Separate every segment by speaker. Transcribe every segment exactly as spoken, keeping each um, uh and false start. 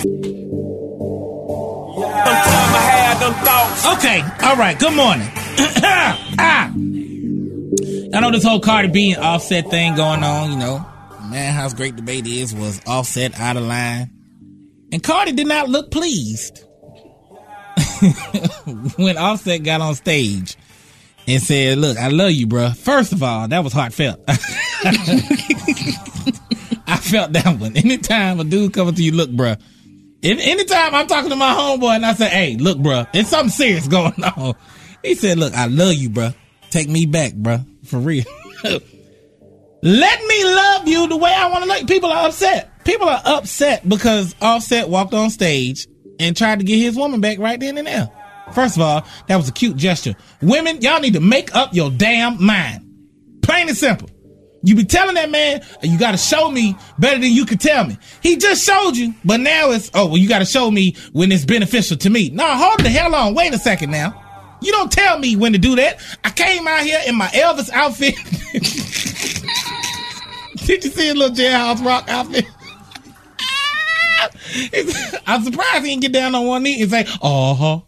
Speaker 1: Okay, all right, good morning. ah. I know this whole Cardi B and Offset thing going on, you know. Madhouse Great Debate is was Offset out of line. And Cardi did not look pleased when Offset got on stage and said, look, I love you, bruh. First of all, that was heartfelt. I felt that one. Anytime a dude comes to you, look, bruh. If, anytime I'm talking to my homeboy and I say, hey, look, bruh, it's something serious going on. He said, look, I love you, bruh. Take me back, bruh. For real. Let me love you the way I want to love you. People are upset. People are upset because Offset walked on stage and tried to get his woman back right then and there. First of all, that was a cute gesture. Women, y'all need to make up your damn mind. Plain and simple. You be telling that man, you got to show me better than you could tell me. He just showed you, but now it's, oh, well, you got to show me when it's beneficial to me. No, hold the hell on. Wait a second now. You don't tell me when to do that. I came out here in my Elvis outfit. Did you see a little Jailhouse Rock outfit? I'm surprised he didn't get down on one knee and say, oh,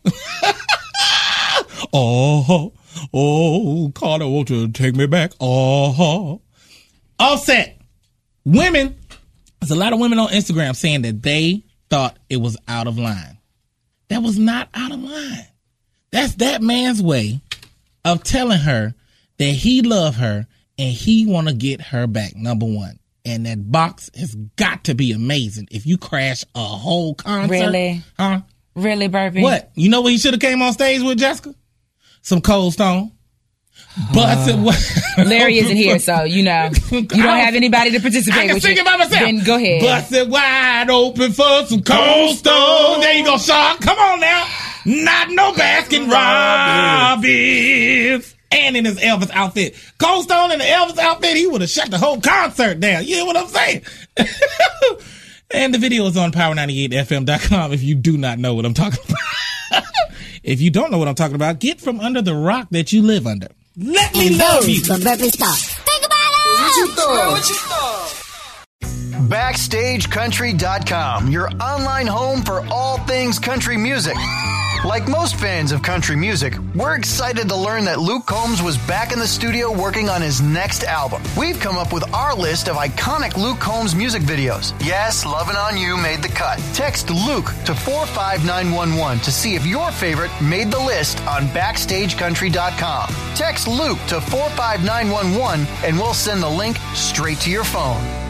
Speaker 1: oh, oh, Carter, won't you take me back? Oh, Offset. Women, there's a lot of women on Instagram saying that they thought it was out of line. That was not out of line. That's that man's way of telling her that he love her and he want to get her back, number one. And that box has got to be amazing if you crash a whole concert.
Speaker 2: Really?
Speaker 1: Huh?
Speaker 2: Really, Burpee?
Speaker 1: What? You know what he should have came on stage with, Jessica? Some Cold Stone. Busted uh,
Speaker 2: Larry isn't here, so, you know, you don't have anybody to participate
Speaker 1: I can
Speaker 2: with
Speaker 1: sing
Speaker 2: you.
Speaker 1: it by myself.
Speaker 2: Then go ahead.
Speaker 1: Busted wide open for some Cold Stone. There you go, Sean. Come on now. Not no Baskin Robbins. And in his Elvis outfit. Cold Stone in the Elvis outfit, he would have shut the whole concert down. You hear what I'm saying? And the video is on power ninety-eight F M dot com if you do not know what I'm talking about. If you don't know what I'm talking about, get from under the rock that you live under. Let me
Speaker 3: and
Speaker 1: love you.
Speaker 3: The Burpee Star. Think about it.
Speaker 4: What you thought? What you thought? Backstage Country dot com, your online home for all things country music. Like most fans of country music, we're excited to learn that Luke Combs was back in the studio working on his next album. We've come up with our list of iconic Luke Combs music videos. Yes, Lovin' On You made the cut. Text Luke to four five nine one one to see if your favorite made the list on Backstage Country dot com. Text Luke to four five nine one one and we'll send the link straight to your phone.